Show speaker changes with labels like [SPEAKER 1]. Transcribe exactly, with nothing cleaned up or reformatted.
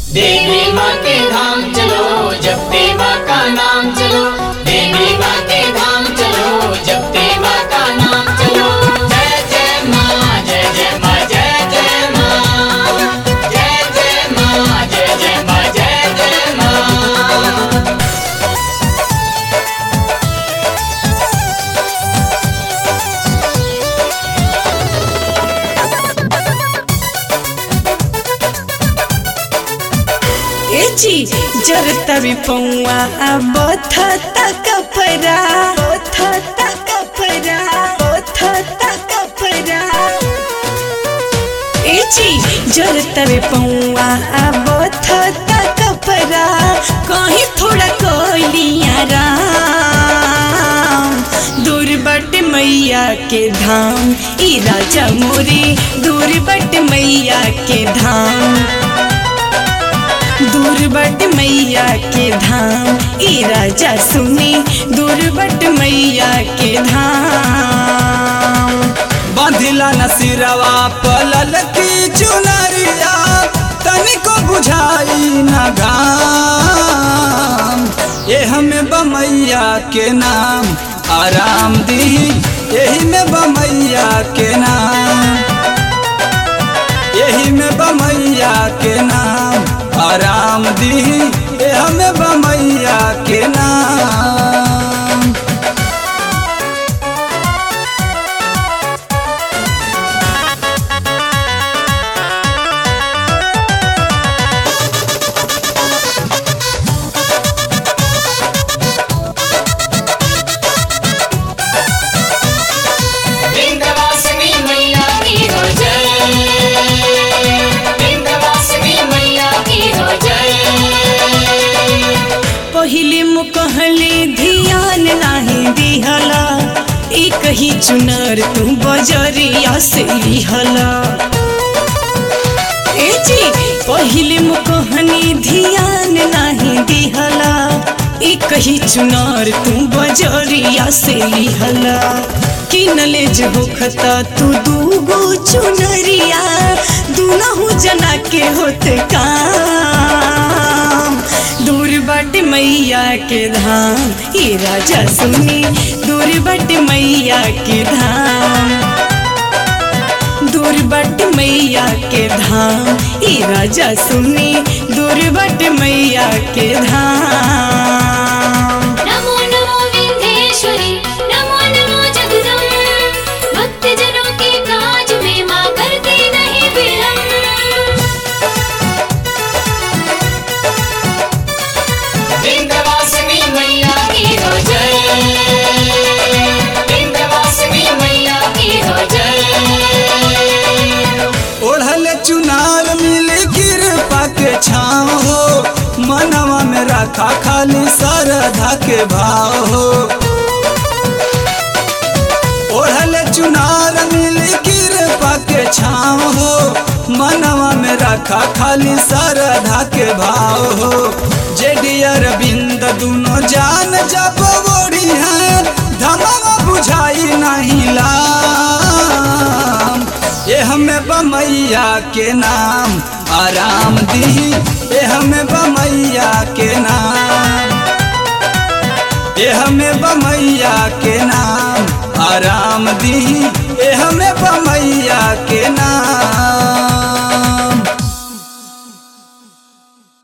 [SPEAKER 1] देवी माँ के धाम चलो, जपते माँ का नाम चलो। देवी माँ के धाम चलो, जपते माँ का नाम चलो। जय जय माँ, जय जय माँ, जय जय माँ, जय जय माँ, जय जय माँ, जय जय माँ।
[SPEAKER 2] जी जरता भी पौआ बथा तक परा बथा तक परा बथा तक परा ए जी जरता भी पौआ बथा तक परा कहीं थोड़ा कोलिया राम दूर बट मैया के धाम ई राजा मोरे दूर बट मैया के धाम दूर बट मैया के धाम ई राजा सुनी दूर बट मैया के धाम।
[SPEAKER 3] बांधिला नसीरवा पलल की चुनरिया तनिको बुझाई न घाम ये हमें बमैया के नाम आराम दी यही में बमैया के नाम यही में बमैया के नाम आराम दी ये हमें बमैया के नाम।
[SPEAKER 1] विंध्यवासिनी मैया की हो जय, विंध्यवासिनी मैया की हो जय।
[SPEAKER 2] पहिले मुकहले ध्यान नाही दिहला एक ही चुनर तू बजरिया से लिहला ए जी पहिले मुकहनी ध्यान नाही दिहला एक ही चुनर तू बजरिया से लिहला किनले जो होखता तू दूगो चुनरिया दूनहु जना के होते काम दूर बट मैया के धाम ये राजा सुनी दूर बट मैया के धाम दूर बट मैया के धाम ये राजा सुनी दूर बट मैया के धाम।
[SPEAKER 4] नमो नमो विंध्येश्वरी, नमो नमो जगदम्ब, भक्तजनों के काज में माँ करती नहीं विलम्ब।
[SPEAKER 1] विंध्यवासिनी मैया की हो जय, विंध्यवासिनी मैया की हो जय।
[SPEAKER 3] ओढ़ल चुनार मिली कृपा के छाँव हो मनवा में रखा खाली श्रद्धा के भाव हो ओढ़ल चुनार मिली कृपा के छाँव हो मनवा में रखा खाली श्रद्धा के भाव हो जेडियर बिंद दोनों जान जब बोरी है धमावा बुझाई नहीं लाम ये हमें बमैया के नाम आराम दी ये हमें बमैया के नाम ये हमें बमैया के नाम आराम दी ये हमें बमैया के नाम।